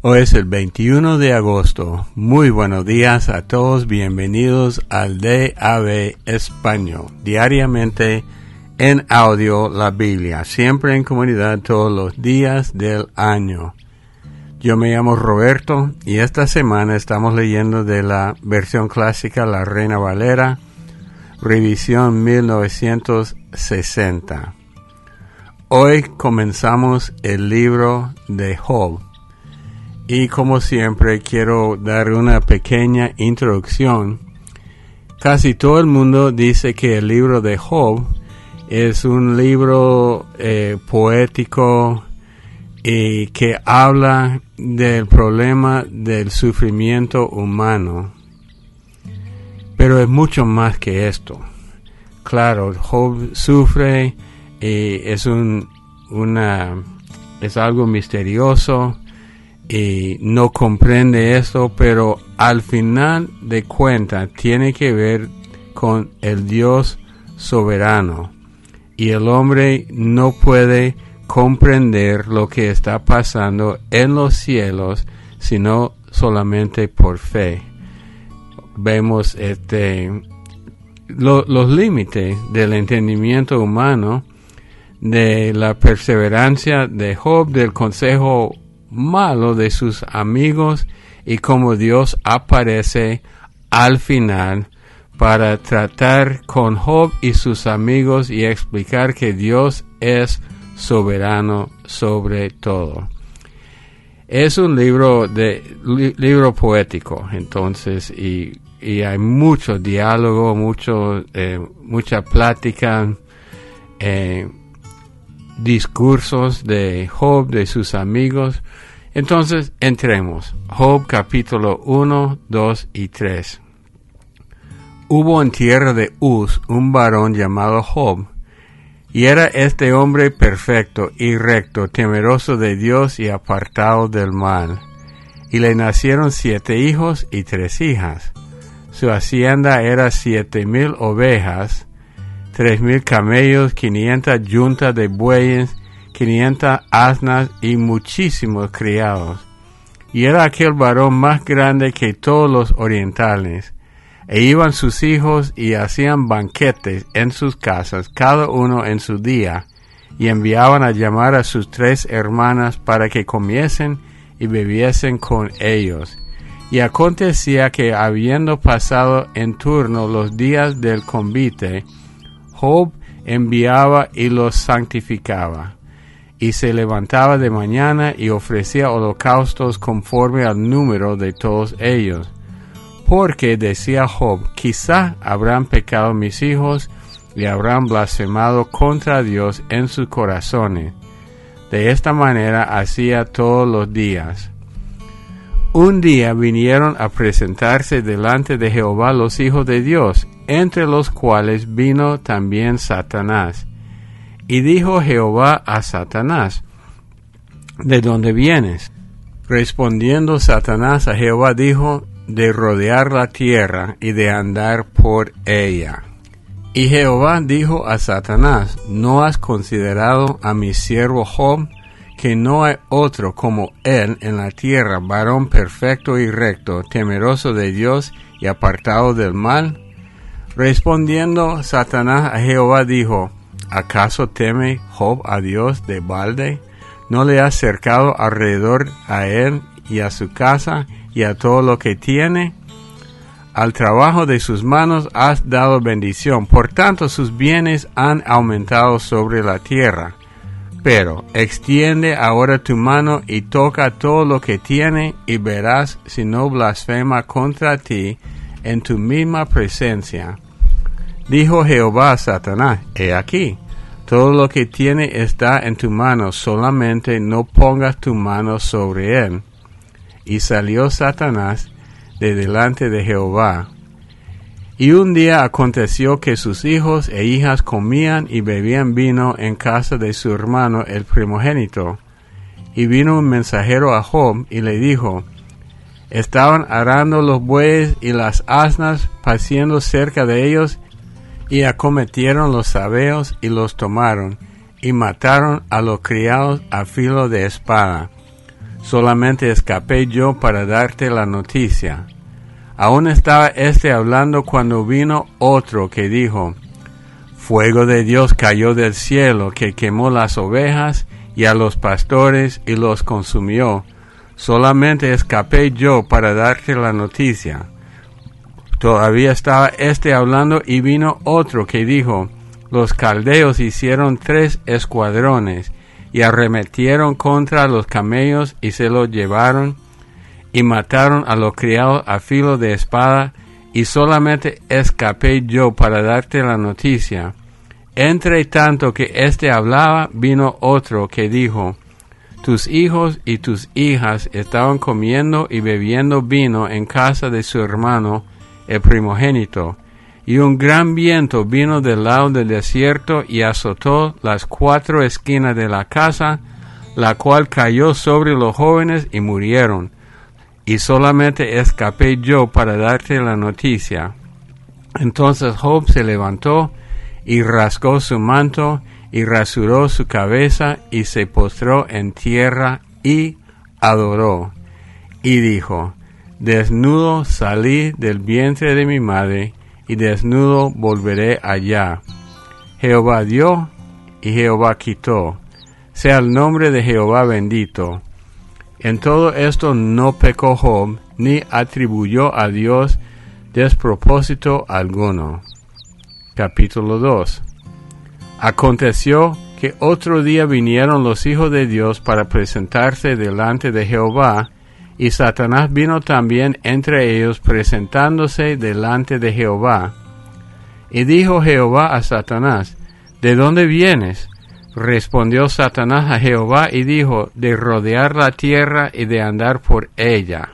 Hoy es el 21 de agosto. Muy buenos días a todos. Bienvenidos al DAB Español. Diariamente en audio la Biblia. Siempre en comunidad todos los días del año. Yo me llamo Roberto y esta semana estamos leyendo de la versión clásica La Reina Valera, revisión 1960. Hoy comenzamos el libro de Job. Y como siempre quiero dar una pequeña introducción. Casi todo el mundo dice que el libro de Job es un libro poético y que habla del problema del sufrimiento humano. Pero es mucho más que esto. Claro, Job sufre y es algo misterioso. Y no comprende esto, pero al final de cuentas tiene que ver con el Dios soberano. Y el hombre no puede comprender lo que está pasando en los cielos, sino solamente por fe. Vemos los límites del entendimiento humano, de la perseverancia de Job, del consejo malo de sus amigos y cómo Dios aparece al final para tratar con Job y sus amigos y explicar que Dios es soberano sobre todo. Es un libro poético, entonces, y hay mucho diálogo, mucha plática, discursos de Job, de sus amigos. Entonces, entremos. Job capítulo 1, 2 y 3. Hubo en tierra de Uz un varón llamado Job, y era este hombre perfecto y recto, temeroso de Dios y apartado del mal. Y le nacieron 7 hijos y 3 hijas. Su hacienda era 7,000 ovejas, 3,000 camellos, 500 yuntas de bueyes, 500 asnas y muchísimos criados. Y era aquel varón más grande que todos los orientales. E iban sus hijos y hacían banquetes en sus casas, cada uno en su día, y enviaban a llamar a sus 3 hermanas para que comiesen y bebiesen con ellos. Y acontecía que, habiendo pasado en turno los días del convite, Job enviaba y los santificaba, y se levantaba de mañana y ofrecía holocaustos conforme al número de todos ellos. Porque decía Job, quizá habrán pecado mis hijos y habrán blasfemado contra Dios en sus corazones. De esta manera hacía todos los días. Un día vinieron a presentarse delante de Jehová los hijos de Dios, entre los cuales vino también Satanás. Y dijo Jehová a Satanás, ¿de dónde vienes? Respondiendo Satanás a Jehová dijo, de rodear la tierra y de andar por ella. Y Jehová dijo a Satanás, ¿no has considerado a mi siervo Job, que no hay otro como él en la tierra, varón perfecto y recto, temeroso de Dios y apartado del mal? Respondiendo Satanás a Jehová dijo, ¿acaso teme Job a Dios de balde? ¿No le has cercado alrededor a él y a su casa y a todo lo que tiene? Al trabajo de sus manos has dado bendición, por tanto sus bienes han aumentado sobre la tierra. Pero extiende ahora tu mano y toca todo lo que tiene, y verás si no blasfema contra ti en tu misma presencia. Dijo Jehová a Satanás, he aquí, todo lo que tiene está en tu mano, solamente no pongas tu mano sobre él. Y salió Satanás de delante de Jehová. Y un día aconteció que sus hijos e hijas comían y bebían vino en casa de su hermano el primogénito. Y vino un mensajero a Job y le dijo, estaban arando los bueyes y las asnas paciendo cerca de ellos, y acometieron los sabeos y los tomaron, y mataron a los criados a filo de espada. solamente escapé yo para darte la noticia. Aún estaba hablando cuando vino otro que dijo, fuego de Dios cayó del cielo que quemó las ovejas y a los pastores y los consumió. Solamente escapé yo para darte la noticia. Todavía estaba hablando y vino otro que dijo, los caldeos hicieron 3 escuadrones y arremetieron contra los camellos y se los llevaron y mataron a los criados a filo de espada, y solamente escapé yo para darte la noticia. Entre tanto que hablaba, vino otro que dijo, tus hijos y tus hijas estaban comiendo y bebiendo vino en casa de su hermano, el primogénito, y un gran viento vino del lado del desierto y azotó las 4 esquinas de la casa, la cual cayó sobre los jóvenes y murieron. Y solamente escapé yo para darte la noticia. Entonces Job se levantó y rasgó su manto y rasuró su cabeza y se postró en tierra y adoró. Y dijo, desnudo salí del vientre de mi madre y desnudo volveré allá. Jehová dio y Jehová quitó. Sea el nombre de Jehová bendito. En todo esto no pecó Job, ni atribuyó a Dios despropósito alguno. Capítulo 2. Aconteció que otro día vinieron los hijos de Dios para presentarse delante de Jehová, y Satanás vino también entre ellos presentándose delante de Jehová. Y dijo Jehová a Satanás, ¿de dónde vienes? Respondió Satanás a Jehová y dijo, de rodear la tierra y de andar por ella.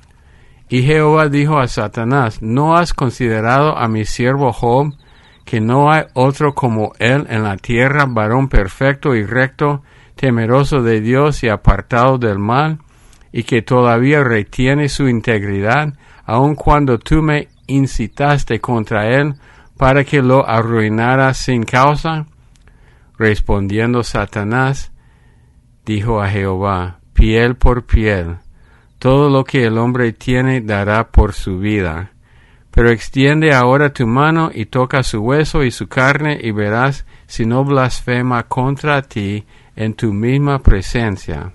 Y Jehová dijo a Satanás, ¿no has considerado a mi siervo Job, que no hay otro como él en la tierra, varón perfecto y recto, temeroso de Dios y apartado del mal, y que todavía retiene su integridad, aun cuando tú me incitaste contra él para que lo arruinara sin causa? Respondiendo Satanás, dijo a Jehová, piel por piel, todo lo que el hombre tiene dará por su vida. Pero extiende ahora tu mano y toca su hueso y su carne y verás si no blasfema contra ti en tu misma presencia.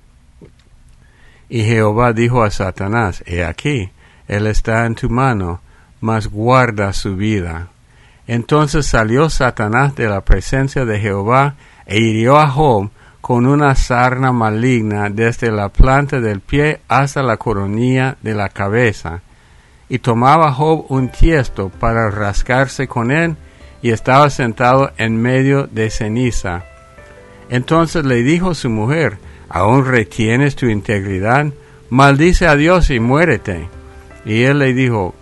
Y Jehová dijo a Satanás, he aquí, él está en tu mano, mas guarda su vida. Entonces salió Satanás de la presencia de Jehová e hirió a Job con una sarna maligna desde la planta del pie hasta la coronilla de la cabeza. Y tomaba Job un tiesto para rascarse con él, y estaba sentado en medio de ceniza. Entonces le dijo su mujer, ¿aún retienes tu integridad? Maldice a Dios y muérete. Y él le dijo,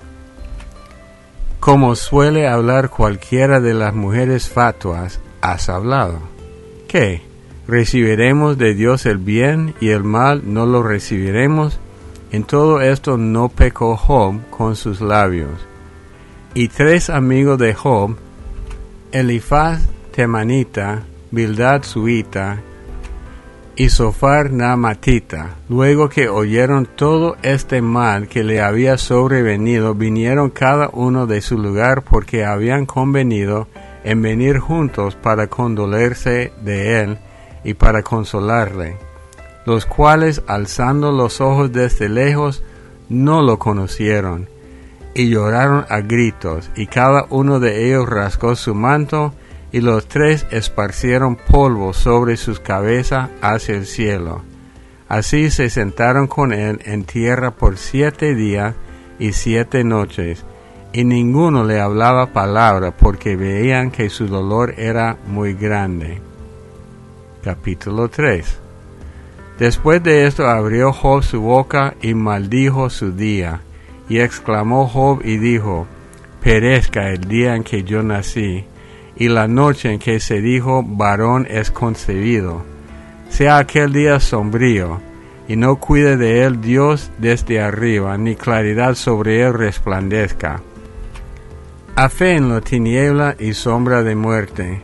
como suele hablar cualquiera de las mujeres fatuas, has hablado. ¿Qué? ¿Recibiremos de Dios el bien y el mal no lo recibiremos? En todo esto no pecó Job con sus labios. Y 3 amigos de Job, Elifaz temanita, Bildad suita, y Sofar naamatita, luego que oyeron todo este mal que le había sobrevenido, vinieron cada uno de su lugar porque habían convenido en venir juntos para condolerse de él y para consolarle, los cuales, alzando los ojos desde lejos, no lo conocieron, y lloraron a gritos, y cada uno de ellos rasgó su manto, y los 3 esparcieron polvo sobre sus cabezas hacia el cielo. Así se sentaron con él en tierra por 7 días y 7 noches, y ninguno le hablaba palabra, porque veían que su dolor era muy grande. Capítulo 3. Después de esto abrió Job su boca y maldijo su día, y exclamó Job y dijo, perezca el día en que yo nací, y la noche en que se dijo, varón es concebido. Sea aquel día sombrío, y no cuide de él Dios desde arriba, ni claridad sobre él resplandezca. Aféenlo tiniebla y sombra de muerte.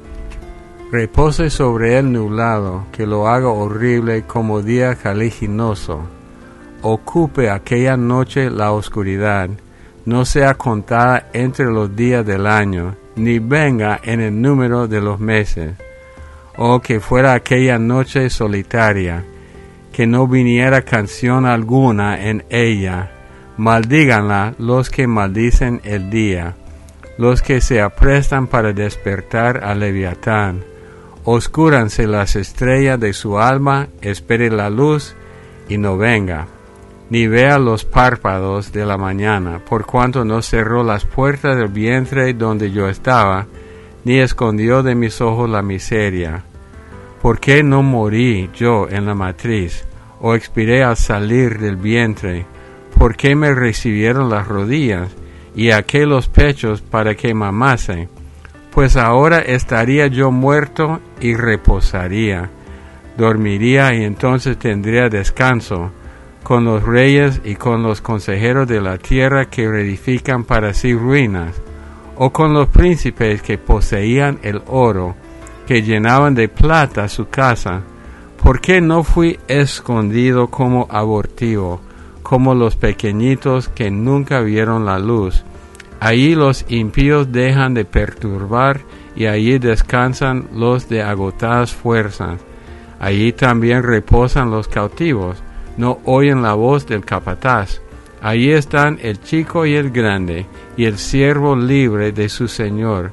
Repose sobre él nublado, que lo haga horrible como día caliginoso. ocupe aquella noche la oscuridad, no sea contada entre los días del año, ni venga en el número de los meses. O que fuera aquella noche solitaria, que no viniera canción alguna en ella. Maldíganla los que maldicen el día, los que se aprestan para despertar a Leviatán. Oscúranse las estrellas de su alma, espere la luz y no venga, ni vea los párpados de la mañana, por cuanto no cerró las puertas del vientre donde yo estaba, ni escondió de mis ojos la miseria. ¿Por qué no morí yo en la matriz, o expiré al salir del vientre? ¿Por qué me recibieron las rodillas, y aqué los pechos para que mamase? Pues ahora estaría yo muerto y reposaría. Dormiría y entonces tendría descanso, con los reyes y con los consejeros de la tierra que reedifican para sí ruinas, o con los príncipes que poseían el oro, que llenaban de plata su casa. ¿Por qué no fui escondido como abortivo, como los pequeñitos que nunca vieron la luz? Allí los impíos dejan de perturbar, y allí descansan los de agotadas fuerzas. Allí también reposan los cautivos, no oyen la voz del capataz. Allí están el chico y el grande, y el siervo libre de su señor.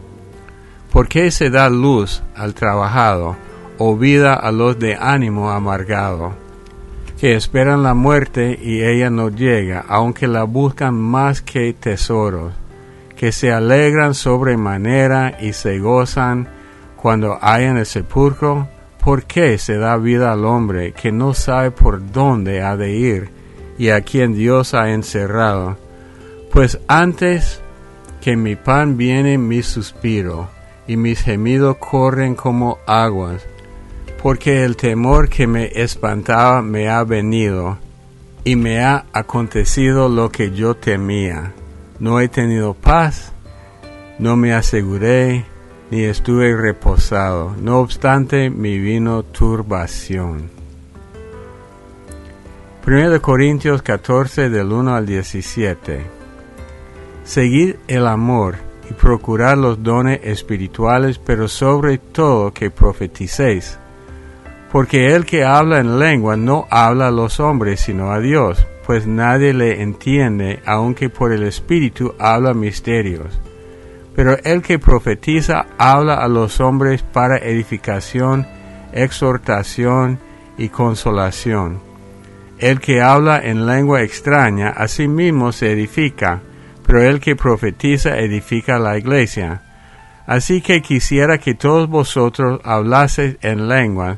¿Por qué se da luz al trabajado, o vida a los de ánimo amargado, que esperan la muerte y ella no llega, aunque la buscan más que tesoros, que se alegran sobremanera y se gozan cuando hallan el sepulcro? ¿Por qué se da vida al hombre que no sabe por dónde ha de ir, y a quien Dios ha encerrado? Pues antes que mi pan viene mi suspiro, y mis gemidos corren como aguas, porque el temor que me espantaba me ha venido, y me ha acontecido lo que yo temía. No he tenido paz, no me aseguré, ni estuve reposado. No obstante, me vino turbación. 1 Corintios 14, del 1 al 17. Seguid el amor y procurad los dones espirituales, pero sobre todo que profeticéis. Porque el que habla en lengua no habla a los hombres, sino a Dios, pues nadie le entiende, aunque por el Espíritu habla misterios. Pero el que profetiza habla a los hombres para edificación, exhortación y consolación. El que habla en lengua extraña a sí mismo se edifica, pero el que profetiza edifica la iglesia. Así que quisiera que todos vosotros hablaseis en lengua,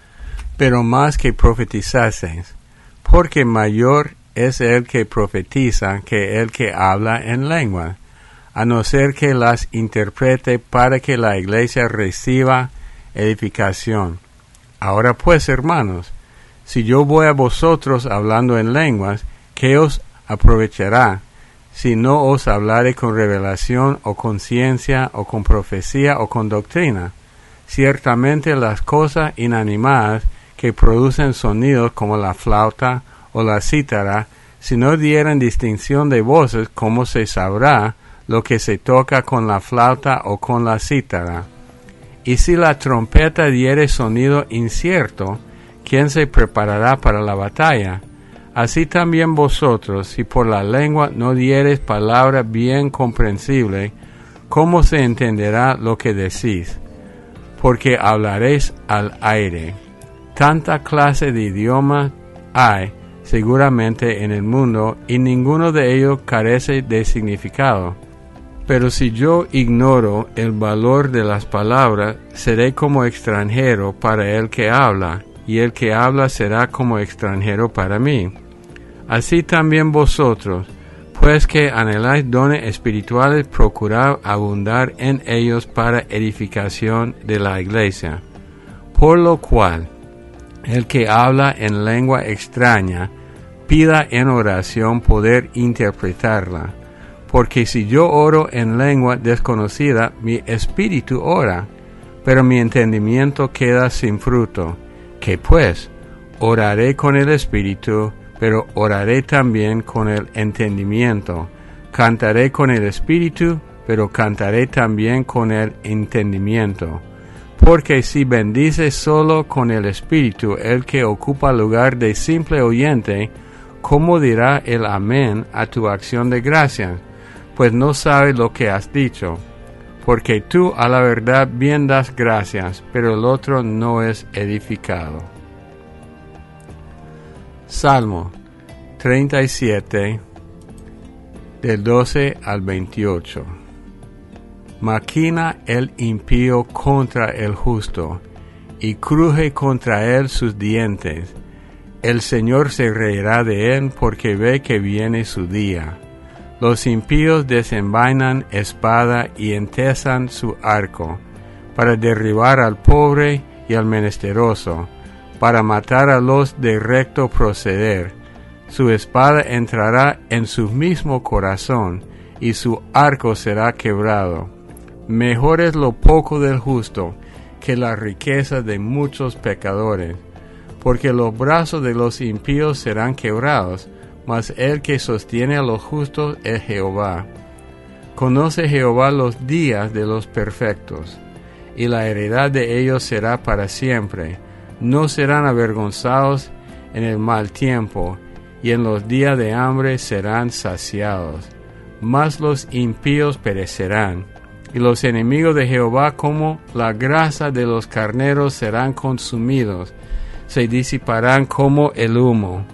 pero más que profetizaseis, porque mayor es el que profetiza que el que habla en lengua, a no ser que las interprete para que la iglesia reciba edificación. Ahora pues, hermanos, si yo voy a vosotros hablando en lenguas, ¿qué os aprovechará? Si no os hablare con revelación, o con ciencia, o con profecía, o con doctrina. Ciertamente las cosas inanimadas que producen sonidos como la flauta o la cítara, si no dieran distinción de voces, ¿cómo se sabrá lo que se toca con la flauta o con la cítara? Y si la trompeta diere sonido incierto, ¿quién se preparará para la batalla? Así también vosotros, si por la lengua no diereis palabra bien comprensible, ¿cómo se entenderá lo que decís? Porque hablaréis al aire. Tanta clase de idiomas hay seguramente en el mundo, y ninguno de ellos carece de significado. Pero si yo ignoro el valor de las palabras, seré como extranjero para el que habla, y el que habla será como extranjero para mí. Así también vosotros, pues que anheláis dones espirituales, procurad abundar en ellos para edificación de la iglesia. Por lo cual, el que habla en lengua extraña, pida en oración poder interpretarla. Porque si yo oro en lengua desconocida, mi espíritu ora, pero mi entendimiento queda sin fruto. ¿Qué pues? Oraré con el espíritu, pero oraré también con el entendimiento. Cantaré con el espíritu, pero cantaré también con el entendimiento. Porque si bendice solo con el espíritu el que ocupa lugar de simple oyente, ¿cómo dirá el amén a tu acción de gracias? Pues no sabe lo que has dicho. Porque tú a la verdad bien das gracias, pero el otro no es edificado. Salmo 37, del 12 al 28. Maquina el impío contra el justo, y cruje contra él sus dientes. El Señor se reirá de él porque ve que viene su día. Los impíos desenvainan espada y entesan su arco, para derribar al pobre y al menesteroso, para matar a los de recto proceder. Su espada entrará en su mismo corazón, y su arco será quebrado. Mejor es lo poco del justo que la riqueza de muchos pecadores, porque los brazos de los impíos serán quebrados, mas el que sostiene a los justos es Jehová. Conoce Jehová los días de los perfectos, y la heredad de ellos será para siempre. No serán avergonzados en el mal tiempo, y en los días de hambre serán saciados. Mas los impíos perecerán, y los enemigos de Jehová como la grasa de los carneros serán consumidos, se disiparán como el humo.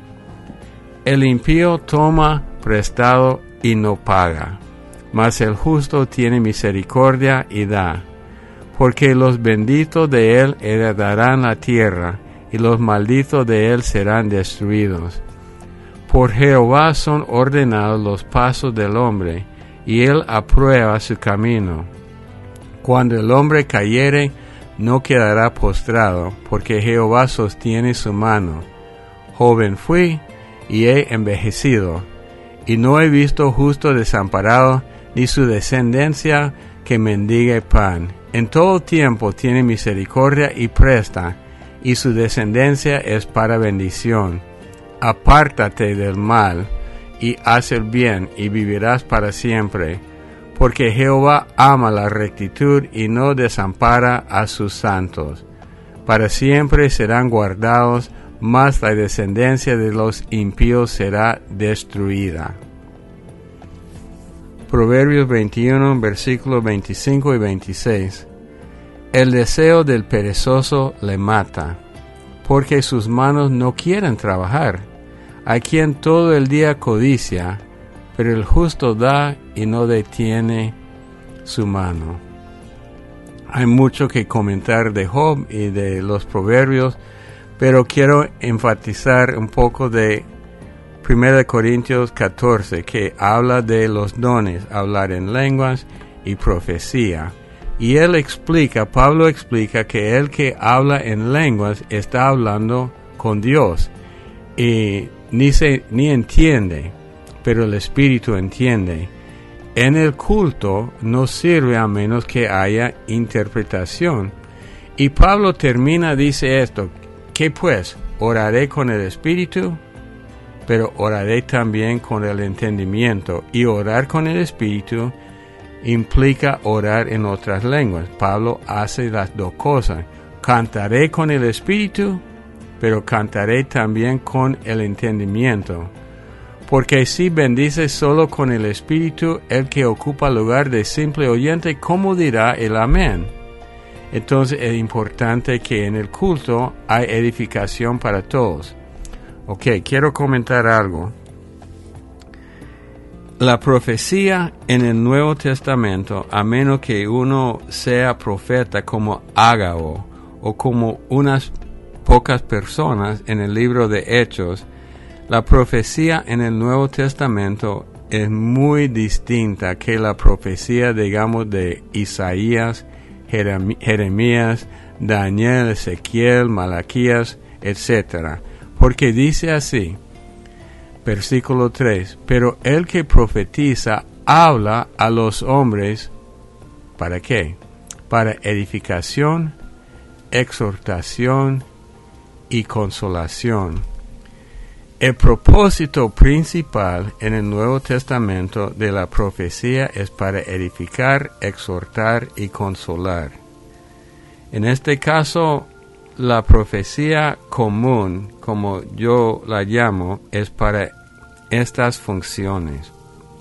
El impío toma prestado y no paga, mas el justo tiene misericordia y da. Porque los benditos de él heredarán la tierra, y los malditos de él serán destruidos. Por Jehová son ordenados los pasos del hombre, y él aprueba su camino. Cuando el hombre cayere, no quedará postrado, porque Jehová sostiene su mano. Joven fui, y he envejecido, y no he visto justo desamparado, ni su descendencia que mendigue pan. En todo tiempo tiene misericordia y presta, y su descendencia es para bendición. Apártate del mal, y haz el bien, y vivirás para siempre. Porque Jehová ama la rectitud, y no desampara a sus santos. Para siempre serán guardados, mas la descendencia de los impíos será destruida. Proverbios 21, versículos 25 y 26. El deseo del perezoso le mata, porque sus manos no quieren trabajar. Hay quien todo el día codicia, pero el justo da y no detiene su mano. Hay mucho que comentar de Job y de los proverbios, pero quiero enfatizar un poco de 1 Corintios 14, que habla de los dones, hablar en lenguas y profecía. Y Pablo explica que el que habla en lenguas está hablando con Dios y ni entiende, pero el Espíritu entiende. En el culto no sirve a menos que haya interpretación. Y Pablo dice esto: ¿qué pues? Oraré con el Espíritu, pero oraré también con el entendimiento. Y orar con el Espíritu implica orar en otras lenguas. Pablo hace las dos cosas. Cantaré con el Espíritu, pero cantaré también con el entendimiento. Porque si bendice solo con el Espíritu el que ocupa lugar de simple oyente, ¿cómo dirá el amén? Entonces es importante que en el culto hay edificación para todos. Ok, quiero comentar algo. La profecía en el Nuevo Testamento, a menos que uno sea profeta como Ágabo o como unas pocas personas en el libro de Hechos, la profecía en el Nuevo Testamento es muy distinta que la profecía, digamos, de Isaías, Jeremías, Daniel, Ezequiel, Malaquías, etc. Porque dice así, versículo 3, pero el que profetiza habla a los hombres, ¿para qué? Para edificación, exhortación y consolación. El propósito principal en el Nuevo Testamento de la profecía es para edificar, exhortar y consolar. En este caso, la profecía común, como yo la llamo, es para estas funciones.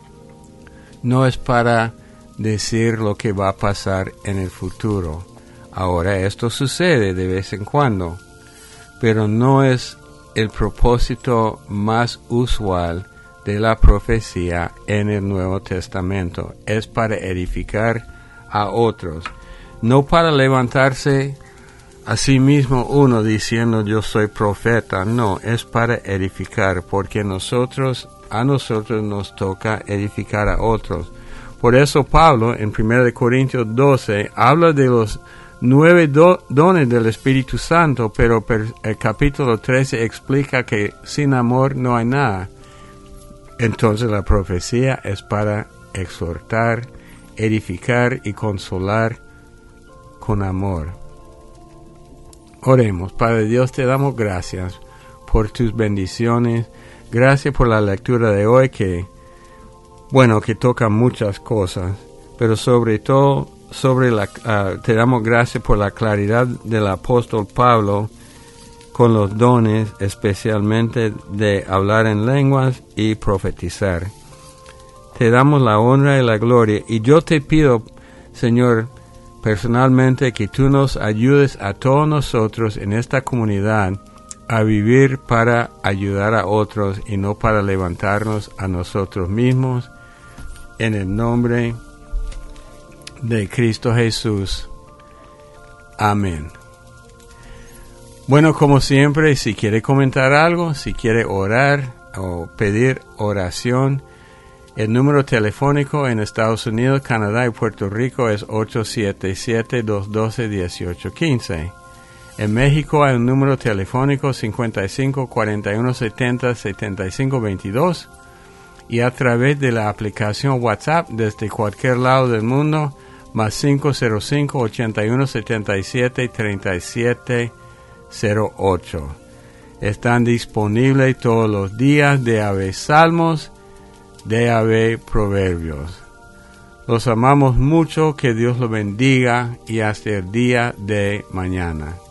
No es para decir lo que va a pasar en el futuro. Ahora esto sucede de vez en cuando, pero no es el propósito más usual de la profecía en el Nuevo Testamento. Es para edificar a otros, no para levantarse a sí mismo uno diciendo yo soy profeta. No, es para edificar, porque a nosotros nos toca edificar a otros. Por eso Pablo en 1 Corintios 12 habla de los 9 dones del Espíritu Santo, pero el capítulo 13 explica que sin amor no hay nada. Entonces la profecía es para exhortar, edificar y consolar con amor. Oremos. Padre Dios, te damos gracias por tus bendiciones. Gracias por la lectura de hoy que toca muchas cosas, pero sobre todo te damos gracias por la claridad del apóstol Pablo con los dones, especialmente de hablar en lenguas y profetizar. Te damos la honra y la gloria, y yo te pido, Señor, personalmente, que tú nos ayudes a todos nosotros en esta comunidad a vivir para ayudar a otros y no para levantarnos a nosotros mismos. En el nombre de Cristo Jesús. Amén. Bueno, como siempre, si quiere comentar algo, si quiere orar o pedir oración, el número telefónico en Estados Unidos, Canadá y Puerto Rico es 877-212-1815. En México hay un número telefónico 55 41 70 75 22. Y a través de la aplicación WhatsApp desde cualquier lado del mundo, más 505-8177-3708. Están disponibles todos los días DAB Salmos, DAB Proverbios. Los amamos mucho, que Dios los bendiga y hasta el día de mañana.